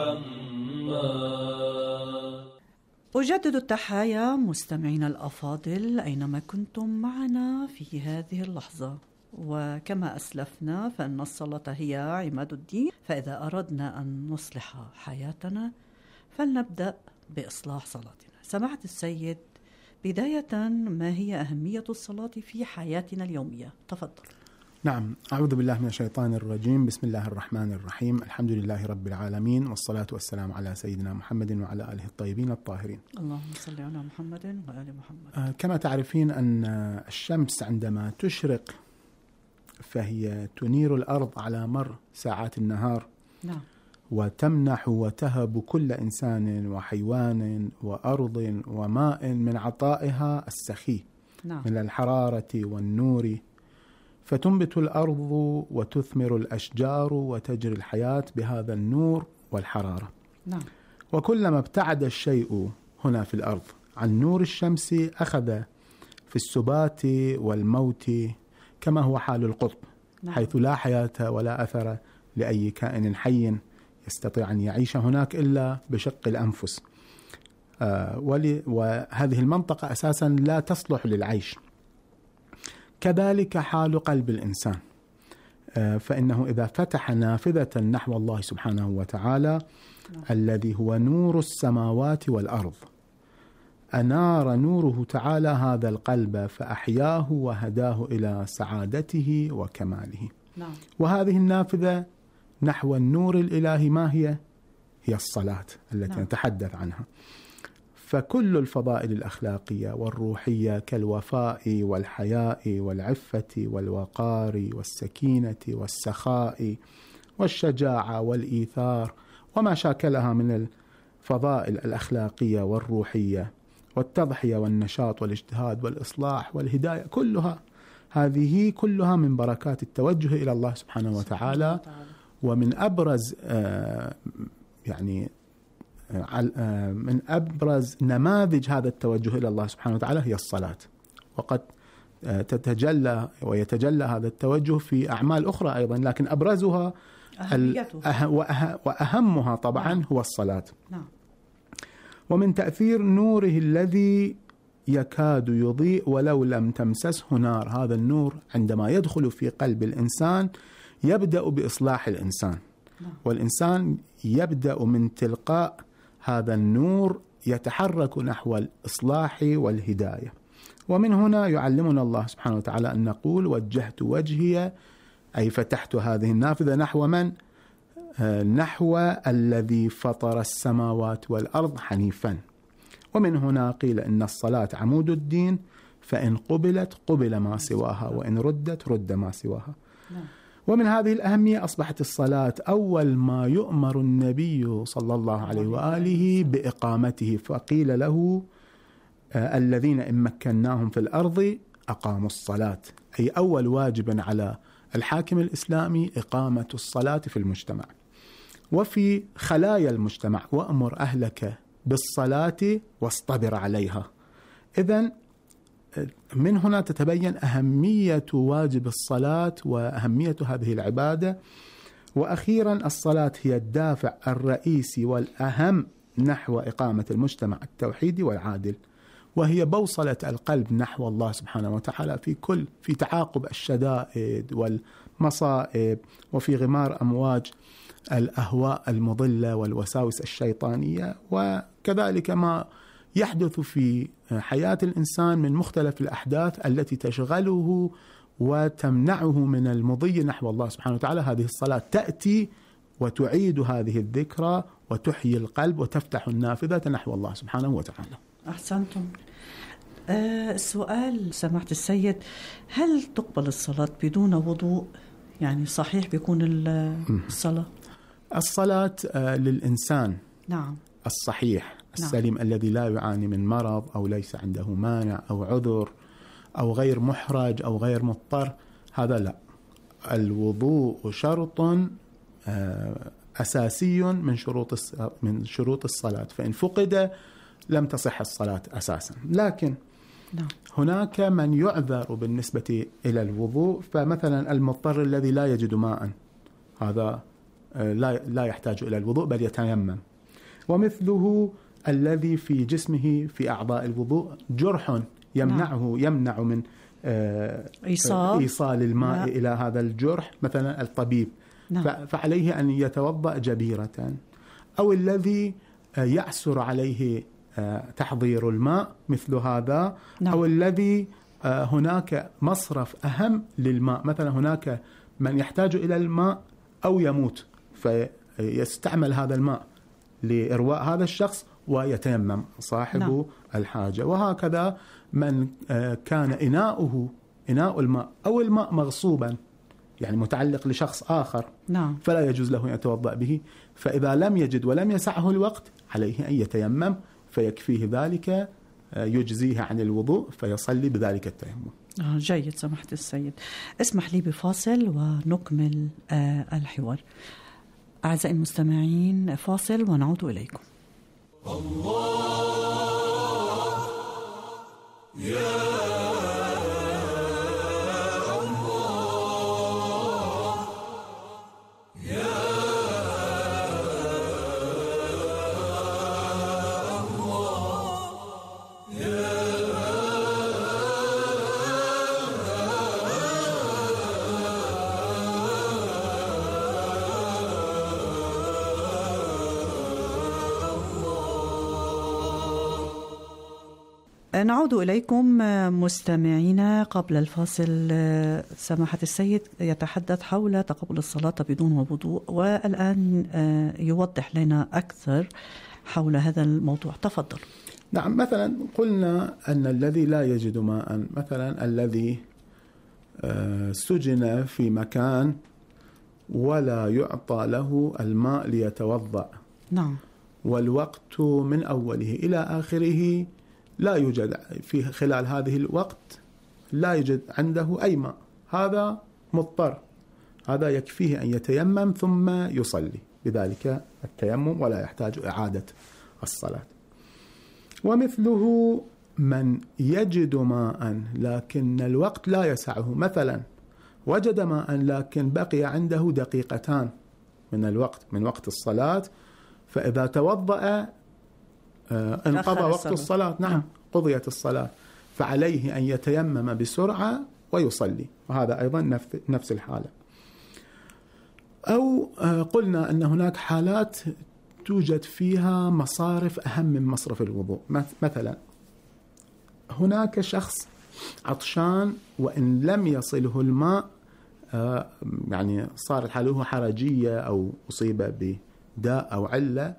محمد. أجدد التحايا مستمعينا الأفاضل أينما كنتم معنا في هذه اللحظة. وكما أسلفنا فإن الصلاة هي عماد الدين، فإذا أردنا أن نصلح حياتنا فلنبدأ بإصلاح صلاتنا. سماحة السيد، بداية ما هي أهمية الصلاة في حياتنا اليومية؟ تفضل. نعم، أعوذ بالله من الشيطان الرجيم. بسم الله الرحمن الرحيم. الحمد لله رب العالمين، والصلاة والسلام على سيدنا محمد وعلى آله الطيبين الطاهرين. اللهم صل على محمد وآل محمد. كما تعرفين أن الشمس عندما تشرق فهي تنير الأرض على مر ساعات النهار. نعم. وتمنح وتهب كل إنسان وحيوان وأرض وماء من عطائها السخي. نعم. من الحرارة والنور، فتنبت الأرض وتثمر الأشجار وتجري الحياة بهذا النور والحرارة. نعم. وكلما ابتعد الشيء هنا في الأرض عن نور الشمس أخذ في السبات والموت، كما هو حال القطب. نعم. حيث لا حياة ولا أثر لأي كائن حي يستطيع أن يعيش هناك إلا بشق الأنفس. وهذه المنطقة أساسا لا تصلح للعيش. كذلك حال قلب الإنسان، فإنه إذا فتح نافذة نحو الله سبحانه وتعالى الذي هو نور السماوات والأرض، أنار نوره تعالى هذا القلب فأحياه وهداه إلى سعادته وكماله. نعم. وهذه النافذة نحو النور الإلهي ما هي؟ هي الصلاة التي نعم. نتحدث عنها. فكل الفضائل الأخلاقية والروحية كالوفاء والحياء والعفة والوقار والسكينة والسخاء والشجاعة والإيثار وما شاكلها من الفضائل الأخلاقية والروحية والتضحية والنشاط والاجتهاد والإصلاح والهداية، هذه كلها من بركات التوجه إلى الله سبحانه وتعالى. ومن أبرز من أبرز نماذج هذا التوجه إلى الله سبحانه وتعالى هي الصلاة. وقد تتجلى ويتجلى هذا التوجه في أعمال أخرى أيضا، لكن أبرزها وأهمها طبعا هو الصلاة. نعم. ومن تأثير نوره الذي يكاد يضيء ولو لم تمسسه نار، هذا النور عندما يدخل في قلب الإنسان يبدأ بإصلاح الإنسان. والإنسان يبدأ من تلقاء هذا النور يتحرك نحو الإصلاح والهداية. ومن هنا يعلمنا الله سبحانه وتعالى أن نقول وجهت وجهي، أي فتحت هذه النافذة نحو من؟ نحو الذي فطر السماوات والأرض حنيفا. ومن هنا قيل إن الصلاة عمود الدين، فإن قبلت قبل ما سواها، وإن ردت رد ما سواها. ومن هذه الأهمية أصبحت الصلاة أول ما يؤمر النبي صلى الله عليه وآله بإقامته، فقيل له الذين إن مكناهم في الأرض أقاموا الصلاة، أي أول واجب على الحاكم الإسلامي إقامة الصلاة في المجتمع وفي خلايا المجتمع، وأمر أهلك بالصلاة واصطبر عليها. إذن من هنا تتبين أهمية واجب الصلاة وأهمية هذه العبادة. وأخيرا الصلاة هي الدافع الرئيسي والأهم نحو إقامة المجتمع التوحيدي والعادل، وهي بوصلة القلب نحو الله سبحانه وتعالى في تعاقب الشدائد والمصائب، وفي غمار أمواج الأهواء المضلة والوساوس الشيطانية، وكذلك ما يحدث في حياة الإنسان من مختلف الأحداث التي تشغله وتمنعه من المضي نحو الله سبحانه وتعالى. هذه الصلاة تأتي وتعيد هذه الذكرى وتحيي القلب وتفتح النافذة نحو الله سبحانه وتعالى. أحسنتم. السؤال سماحة السيد، هل تقبل الصلاة بدون وضوء؟ يعني صحيح بيكون الصلاة للإنسان نعم الصحيح السليم الذي لا يعاني من مرض أو ليس عنده مانع أو عذر أو غير محرج أو غير مضطر، هذا لا. الوضوء شرط أساسي من شروط الصلاة، فإن فقد لم تصح الصلاة أساسا. لكن هناك من يعذر بالنسبة إلى الوضوء، فمثلا المضطر الذي لا يجد ماء هذا لا يحتاج إلى الوضوء بل يتيمم. ومثله الذي في جسمه في أعضاء الوضوء جرح يمنع من إيصال الماء إلى هذا الجرح، مثلا الطبيب فعليه أن يتوضأ جبيرة، أو الذي يعسر عليه تحضير الماء مثل هذا، أو الذي هناك مصرف أهم للماء، مثلا هناك من يحتاج إلى الماء أو يموت فيستعمل هذا الماء لإرواء هذا الشخص ويتيمم صاحب الحاجة. وهكذا من كان إناء الماء أو الماء مغصوبا يعني متعلق لشخص آخر فلا يجوز له أن يتوضأ به، فإذا لم يجد ولم يسعه الوقت عليه أن يتيمم فيكفيه ذلك، يجزيه عن الوضوء فيصلي بذلك التيمم. جيد سماحة السيد. اسمح لي بفاصل ونكمل الحوار. أعزائي المستمعين، فاصل ونعود إليكم. الله يا نعود إليكم مستمعينا. قبل الفاصل سماحة السيد يتحدث حول تقبل الصلاة بدون وضوء، والآن يوضح لنا أكثر حول هذا الموضوع. تفضل. نعم، مثلا قلنا أن الذي لا يجد ماء، مثلا الذي سجن في مكان ولا يعطى له الماء ليتوضأ، والوقت من أوله إلى آخره لا يوجد في خلال هذه الوقت لا يوجد عنده أي ماء، هذا مضطر، هذا يكفيه أن يتيمم ثم يصلي بذلك التيمم ولا يحتاج إعادة الصلاة. ومثله من يجد ماء لكن الوقت لا يسعه، مثلا وجد ماء لكن بقي عنده دقيقتان من وقت الصلاة، فإذا توضأ انقضى وقت الصلاة. نعم، قضيت الصلاة، فعليه أن يتيمم بسرعة ويصلي، وهذا أيضا نفس الحالة. أو قلنا أن هناك حالات توجد فيها مصارف أهم من مصرف الوضوء، مثلا هناك شخص عطشان وإن لم يصله الماء يعني صار الحالة حرجية أو أصيب بداء أو علة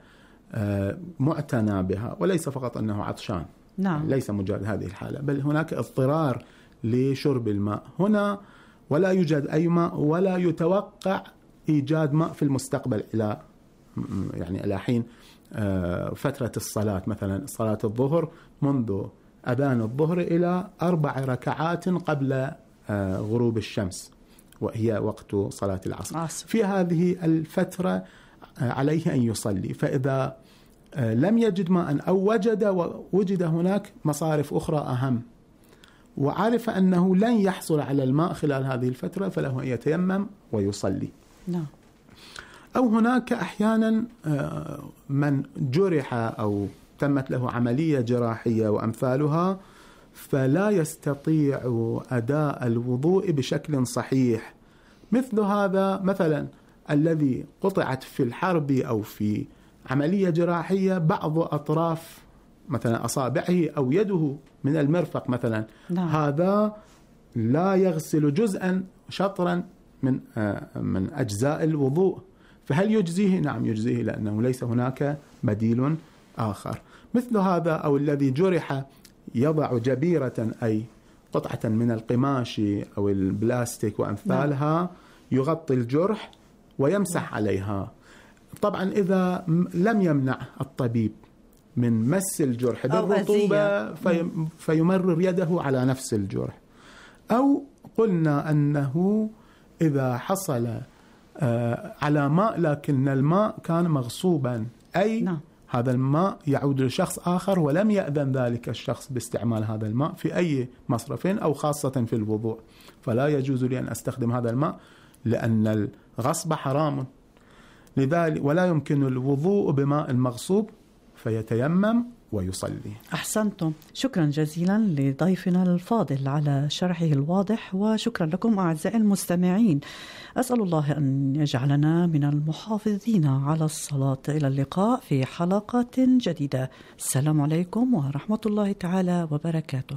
معتنى بها، وليس فقط أنه عطشان. نعم. ليس مجرد هذه الحالة، بل هناك اضطرار لشرب الماء هنا، ولا يوجد أي ماء ولا يتوقع إيجاد ماء في المستقبل إلى يعني إلى حين فترة الصلاة، مثلا صلاة الظهر منذ أذان الظهر إلى 4 ركعات قبل غروب الشمس، وهي وقت صلاة العصر. في هذه الفترة عليه أن يصلي، فإذا لم يجد ماء أو وجد هناك مصارف أخرى أهم، وعرف أنه لن يحصل على الماء خلال هذه الفترة، فله أن يتيمم ويصلي. نعم. أو هناك أحيانا من جرح أو تمت له عملية جراحية وأمثالها، فلا يستطيع أداء الوضوء بشكل صحيح. مثل هذا مثلا الذي قطعت في الحرب أو في عملية جراحية بعض أطراف مثلا أصابعه أو يده من المرفق مثلا. نعم. هذا لا يغسل جزءا شطرا من أجزاء الوضوء، فهل يجزيه؟ نعم يجزيه، لأنه ليس هناك بديل آخر. مثل هذا أو الذي جرح يضع جبيرة أي قطعة من القماش أو البلاستيك وأمثالها يغطي الجرح ويمسح عليها. طبعا إذا لم يمنع الطبيب من مس الجرح بالرطوبة فيمرر يده على نفس الجرح، أو قلنا أنه إذا حصل على ماء لكن الماء كان مغصوبا، أي هذا الماء يعود لشخص آخر ولم يأذن ذلك الشخص باستعمال هذا الماء في أي مصرف أو خاصة في الوضوء، فلا يجوز لي أن أستخدم هذا الماء لأن الغصب حرام، لذلك ولا يمكن الوضوء بماء المغصوب، فيتيمم ويصلي. أحسنتم، شكرا جزيلا لضيفنا الفاضل على شرحه الواضح، وشكرا لكم أعزائي المستمعين. أسأل الله أن يجعلنا من المحافظين على الصلاة. إلى اللقاء في حلقة جديدة. السلام عليكم ورحمة الله تعالى وبركاته.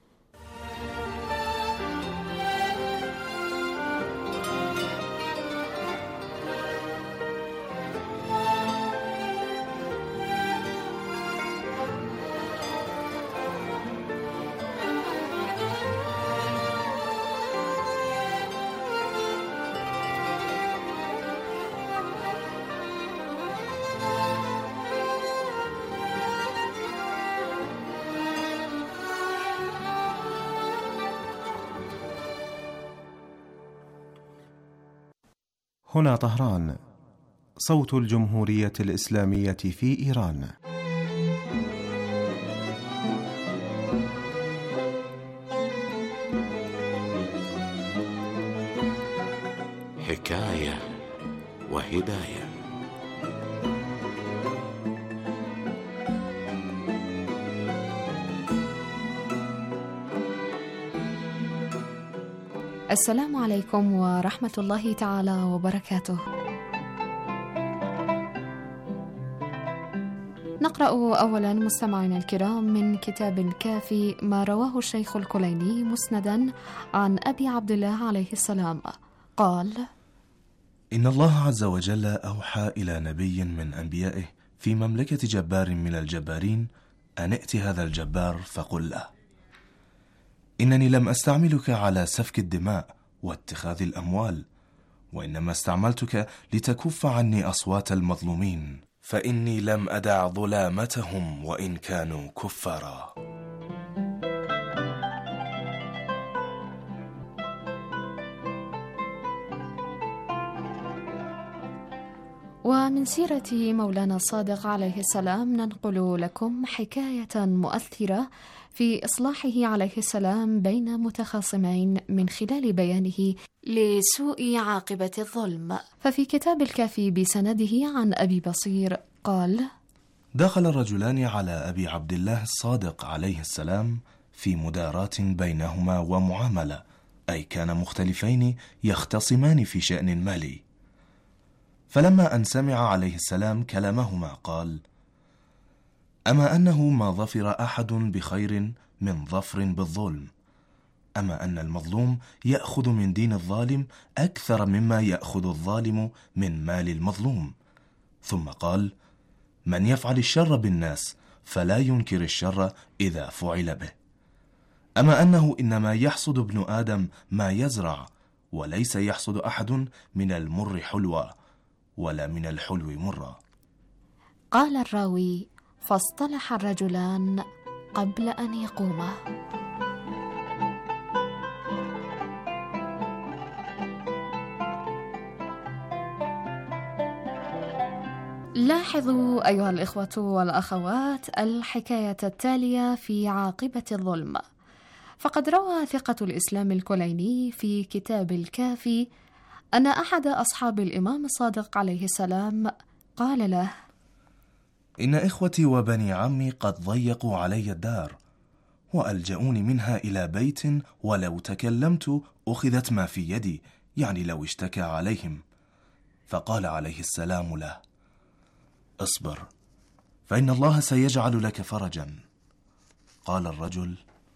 هنا طهران، صوت الجمهورية الإسلامية في إيران. حكاية وهداية. السلام عليكم ورحمة الله تعالى وبركاته. نقرأ أولا مستمعينا الكرام من كتاب الكافي ما رواه الشيخ الكليني مسندا عن أبي عبد الله عليه السلام قال: إن الله عز وجل أوحى إلى نبي من أنبيائه في مملكة جبار من الجبارين أن ائت هذا الجبار فقل له: إنني لم أستعملك على سفك الدماء واتخاذ الأموال، وإنما استعملتك لتكف عني أصوات المظلومين، فإني لم أدع ظلامتهم وإن كانوا كفارا. ومن سيرة مولانا الصادق عليه السلام ننقل لكم حكاية مؤثرة في إصلاحه عليه السلام بين متخاصمين من خلال بيانه لسوء عاقبة الظلم. ففي كتاب الكافي بسنده عن أبي بصير قال: دخل الرجلان على أبي عبد الله الصادق عليه السلام في مداراة بينهما ومعاملة، أي كان مختلفين يختصمان في شأن مالي. فلما أن سمع عليه السلام كلامهما قال: أما أنه ما ظفر أحد بخير من ظفر بالظلم، أما أن المظلوم يأخذ من دين الظالم أكثر مما يأخذ الظالم من مال المظلوم. ثم قال: من يفعل الشر بالناس فلا ينكر الشر إذا فعل به. أما أنه إنما يحصد ابن آدم ما يزرع، وليس يحصد أحد من المر حلوى ولا من الحلو مرا. قال الراوي: فاصطلح الرجلان قبل أن يقوما. لاحظوا أيها الإخوة والأخوات الحكاية التالية في عاقبة الظلم. فقد روى ثقة الإسلام الكليني في كتاب الكافي أن أحد أصحاب الإمام الصادق عليه السلام قال له: إن إخوتي وبني عمي قد ضيقوا علي الدار وألجؤوني منها إلى بيت، ولو تكلمت أخذت ما في يدي، يعني لو اشتكى عليهم. فقال عليه السلام له: اصبر فإن الله سيجعل لك فرجا. قال الرجل: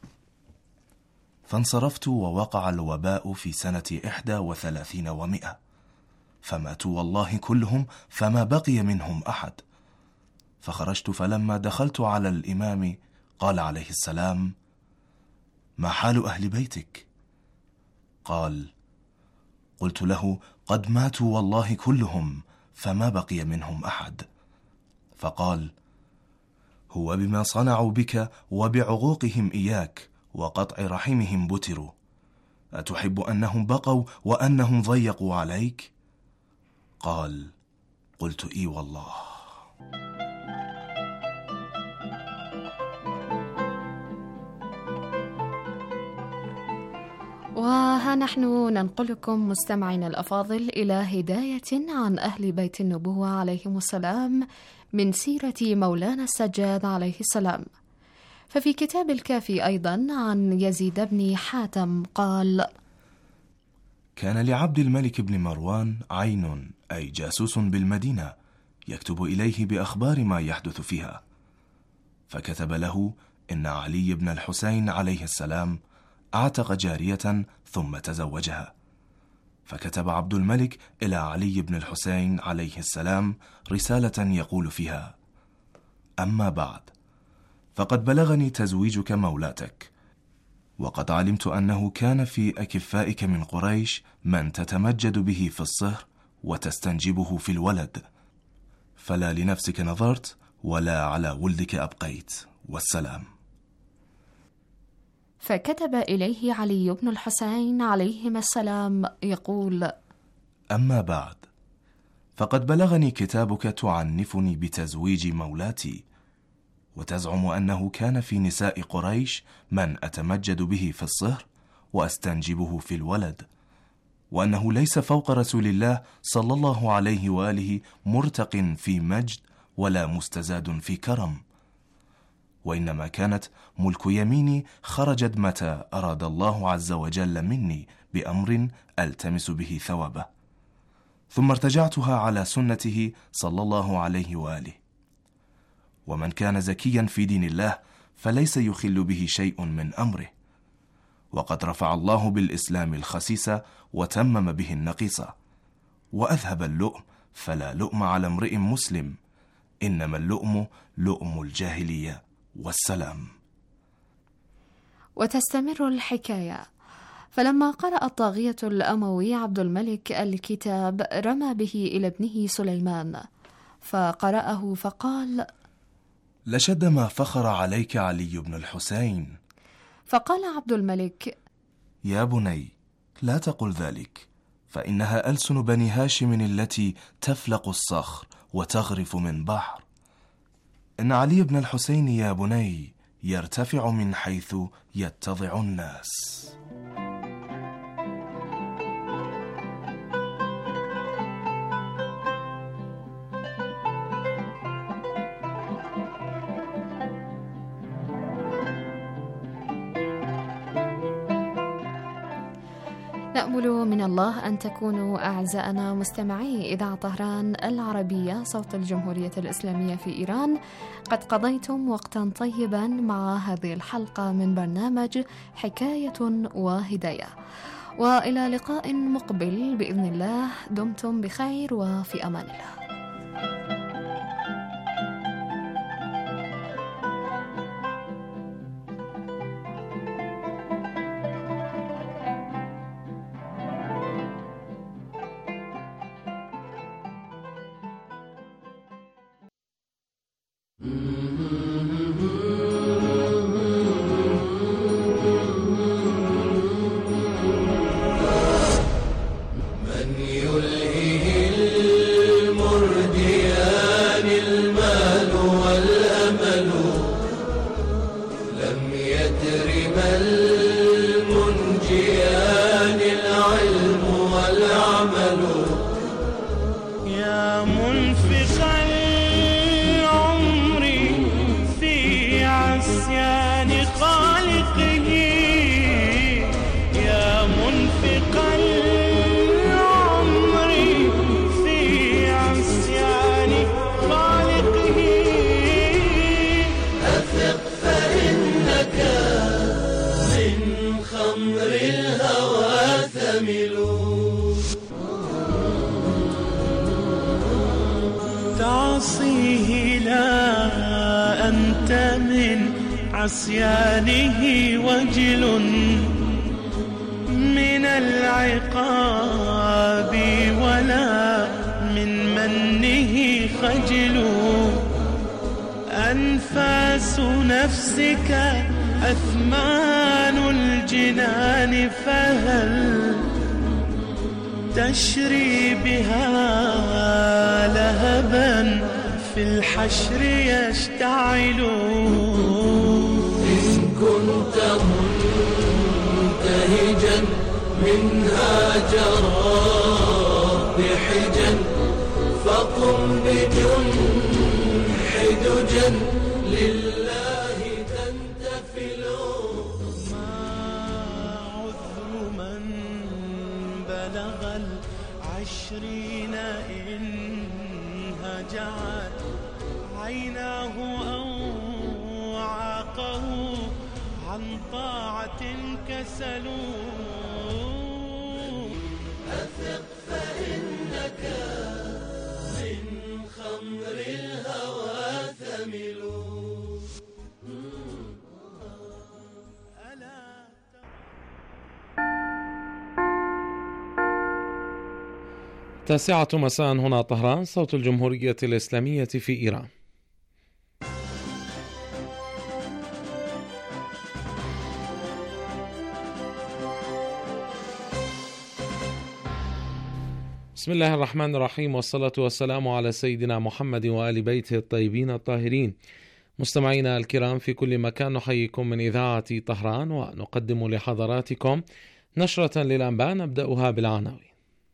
فانصرفت ووقع الوباء في سنة 31 و100، فماتوا والله كلهم، فما بقي منهم أحد. فخرجت، فلما دخلت على الإمام قال عليه السلام: ما حال أهل بيتك؟ قال: قلت له: قد ماتوا والله كلهم، فما بقي منهم أحد. فقال: هو بما صنعوا بك وبعقوقهم إياك وقطع رحمهم بتروا، أتحب أنهم بقوا وأنهم ضيقوا عليك؟ قال: قلت: إي والله. وها نحن ننقلكم مستمعينا الأفاضل إلى هداية عن أهل بيت النبوة عليهم السلام من سيرة مولانا السجاد عليه السلام. ففي كتاب الكافي أيضا عن يزيد بن حاتم قال: كان لعبد الملك بن مروان عين، أي جاسوس بالمدينة، يكتب إليه بأخبار ما يحدث فيها. فكتب له إن علي بن الحسين عليه السلام أعتق جارية ثم تزوجها. فكتب عبد الملك إلى علي بن الحسين عليه السلام رسالة يقول فيها: أما بعد، فقد بلغني تزويجك مولاتك، وقد علمت أنه كان في أكفائك من قريش من تتمجد به في الصهر وتستنجبه في الولد، فلا لنفسك نظرت ولا على ولدك أبقيت، والسلام. فكتب إليه علي بن الحسين عليهما السلام يقول: أما بعد، فقد بلغني كتابك تعنفني بتزويج مولاتي، وتزعم أنه كان في نساء قريش من أتمجد به في الصهر وأستنجبه في الولد، وأنه ليس فوق رسول الله صلى الله عليه وآله مرتق في مجد ولا مستزاد في كرم، وإنما كانت ملك يميني خرجت متى أراد الله عز وجل مني بأمر ألتمس به ثوابه، ثم ارتجعتها على سنته صلى الله عليه وآله. ومن كان زكيا في دين الله فليس يخل به شيء من أمره، وقد رفع الله بالإسلام الخسيس وتمم به النقيص، وأذهب اللؤم، فلا لؤم على امرئ مسلم، إنما اللؤم لؤم الجاهلية، والسلام. وتستمر الحكاية. فلما قرأ الطاغية الأموي عبد الملك الكتاب رمى به إلى ابنه سليمان، فقرأه فقال: لشد ما فخر عليك علي بن الحسين. فقال عبد الملك: يا بني، لا تقل ذلك، فإنها ألسن بني هاشم التي تفلق الصخر وتغرف من بحر. إن علي بن الحسين يا بني يرتفع من حيث يتضع الناس. نأمل من الله أن تكونوا أعزائنا مستمعي إذاعة طهران العربية صوت الجمهورية الإسلامية في إيران قد قضيتم وقتا طيبا مع هذه الحلقة من برنامج حكاية وهداية، وإلى لقاء مقبل بإذن الله. دمتم بخير وفي أمان الله. تعصيه لا أنت من عصيانه وجل من العقاب ولا من منه خجل. أنفاس نفسك أثمان الجنان فهل تشري بها لهبا في الحشر يشتعل. إن كنت منتهجا منها جرى بحجا فقم بجنح دجا لله تنتفل. ما عذر من بلغ العشرين إن هجعت عيناه أو عاقه عن طاعة كسلوا. أثق فإنك من خمر الهوى ثمل. التاسعة مساء هنا طهران صوت الجمهورية الإسلامية في إيران. بسم الله الرحمن الرحيم، والصلاة والسلام على سيدنا محمد وآل بيته الطيبين الطاهرين. مستمعينا الكرام في كل مكان، نحييكم من إذاعة طهران ونقدم لحضراتكم نشرة للأنباء نبدأها بالعناوين.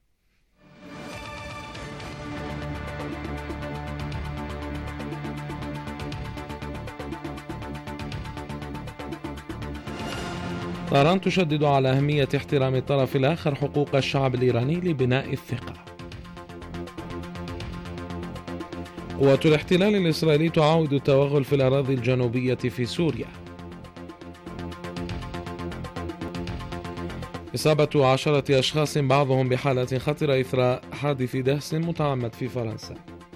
طهران تشدد على أهمية احترام الطرف الآخر حقوق الشعب الإيراني لبناء الثقة. قوة الاحتلال الإسرائيلي تعاود التوغل في الأراضي الجنوبية في سوريا. إصابة 10 أشخاص بعضهم بحالة خطرة إثر حادث دهس متعمد في فرنسا.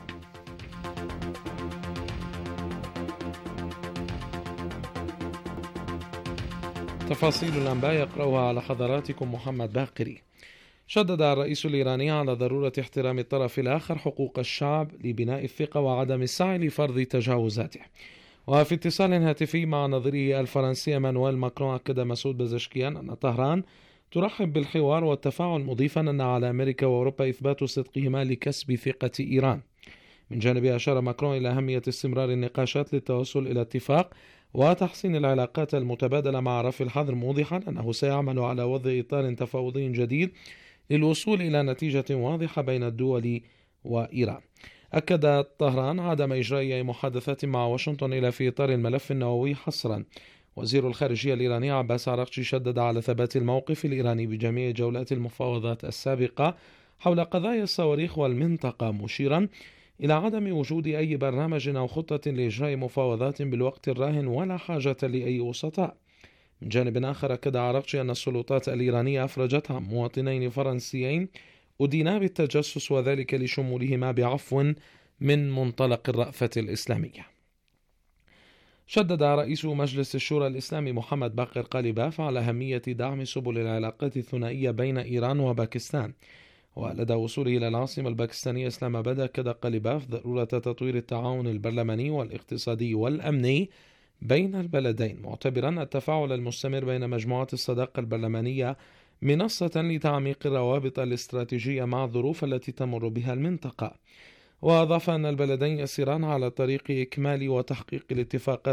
تفاصيل الأنباء يقرأها على حضراتكم محمد باقري. شدد الرئيس الإيراني على ضرورة احترام الطرف الآخر حقوق الشعب لبناء الثقة وعدم السعي لفرض تجاوزاته. وفي اتصال هاتفي مع نظيره الفرنسي مانويل ماكرون، أكد مسعود بزشكيان أن طهران ترحب بالحوار والتفاعل، مضيفا أن على أمريكا وأوروبا إثبات صدقهما لكسب ثقة إيران. من جانبه أشار ماكرون إلى أهمية استمرار النقاشات للتوصل إلى اتفاق وتحسين العلاقات المتبادلة مع رفع الحظر، موضحا أنه سيعمل على وضع إطار تفاوضي جديد للوصول إلى نتيجة واضحة بين الدول وإيران. أكد طهران عدم إجراء أي محادثات مع واشنطن إلا في إطار الملف النووي حصرا، وزير الخارجية الإيراني عباس عراقچي شدد على ثبات الموقف الإيراني بجميع جولات المفاوضات السابقة حول قضايا الصواريخ والمنطقة، مشيرا إلى عدم وجود أي برنامج أو خطة لإجراء مفاوضات بالوقت الراهن ولا حاجة لأي وسطاء. من جانب آخر أكد عراقچي أن السلطات الإيرانية أفرجت عن مواطنين فرنسيين أدينا بالتجسس، وذلك لشمولهما بعفو من منطلق الرأفة الإسلامية. شدد رئيس مجلس الشورى الإسلامي محمد باقر قالباف على أهمية دعم سبل العلاقات الثنائية بين إيران وباكستان، ولدى وصوله إلى العاصمة الباكستانية إسلام آباد أكد قالباف ضرورة تطوير التعاون البرلماني والاقتصادي والأمني بين البلدين، معتبرا التفاعل المستمر بين مجموعات الصداقة البرلمانية منصة لتعميق الروابط الاستراتيجية مع الظروف التي تمر بها المنطقة. وأضاف أن البلدين يسيران على طريق إكمال وتحقيق الاتفاقات